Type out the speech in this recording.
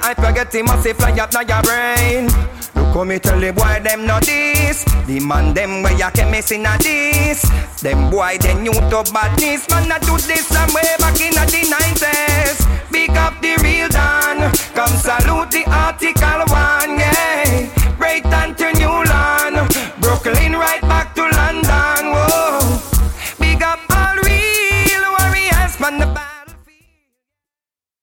I forget him must fly up now your brain. Look how me tell the boy them not this. The man them where you can missing a this. Them boy they new to badness. Man I do this some way back in the 90s. Big